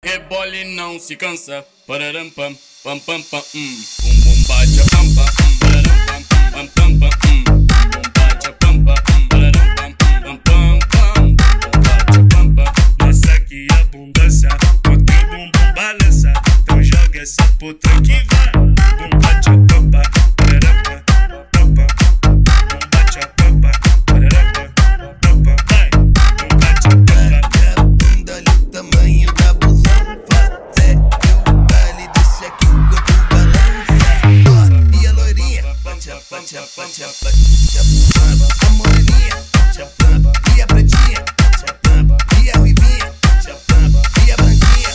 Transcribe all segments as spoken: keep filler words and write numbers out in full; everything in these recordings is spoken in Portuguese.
Rebole e não se cansa. Pararam pam pam pam pam hum. Bum bum bate a pampa. Pararam pam pam pam pam hum. Bum bate a pampa. Pararam pam pam pam pam. Bum bate a pampa. Nossa que abundância, o teu bumbum balança. Então joga essa puta que vai. Bum bate a pampa. Pararam pam pam pam. Bum bate a pampa. Pararam pam pam pam. Vai. Bum bate a pampa. A bunda ali o tamanho da busão. Fazer o baile desse aqui enquanto balança. E a loirinha bate a bate a bate a bate a pampa. A moreninha bate a pampa. E a pretinha bate a pampa. E a ruivinha bate a pampa. E a branquinha.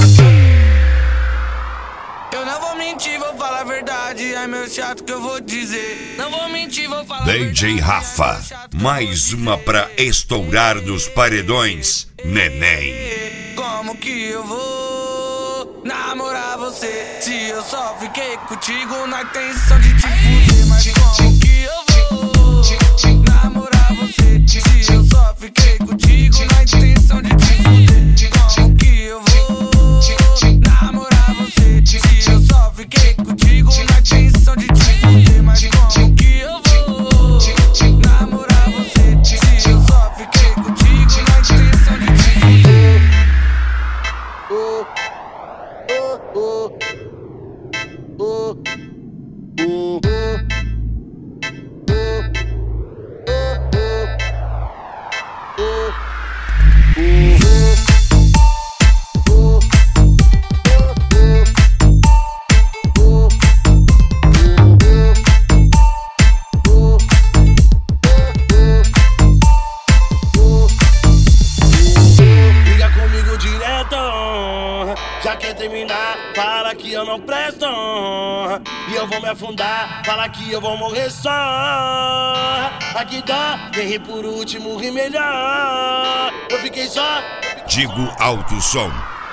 Eu não vou mentir, vou falar a verdade. É meu chato que eu vou dizer. Não vou mentir, vou falar a D verdade. J Rafa, mais uma pra estourar dos paredões, neném. Como que eu vou namorar você se eu só fiquei contigo na intenção de te fuder? Mas como que eu vou namorar você se eu só fiquei contigo na intenção de te fuder? Como que eu vou namorar você se eu só fiquei contigo na intenção de te fuder? Mas como que eu vou namorar você se eu só fiquei contigo na intenção de te fuder? Oh, oh, oh, oh, oh, oh. Liga comigo direto, já quer terminar, fala que eu não presto. E eu vou me afundar, fala que eu vou morrer só. Aqui dá, quem ri por último ri melhor. Eu fiquei só, Digo Alto Som.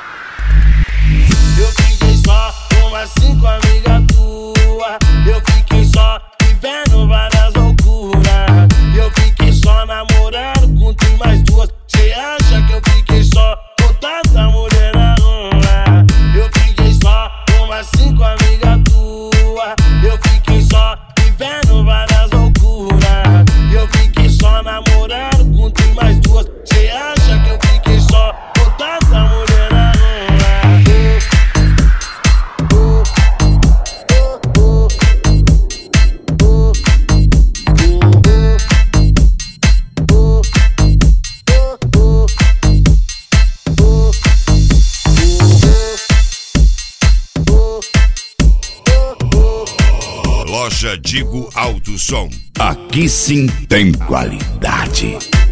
eu fiquei só com umas cinco amigas tuas. Eu fiquei só vivendo várias loucuras. Eu fiquei só namorando com tu e mais duas. Cê acha que eu fiquei só com tanta mulher na rua? Eu fiquei só com umas cinco amigas tuas. Eu fiquei só vivendo várias loucuras. Eu fiquei só namorando com tu e mais duas. Cê acha que eu fiquei só com tanta mulher na rua? Loja Digo Alto Som. Aqui sim tem qualidade.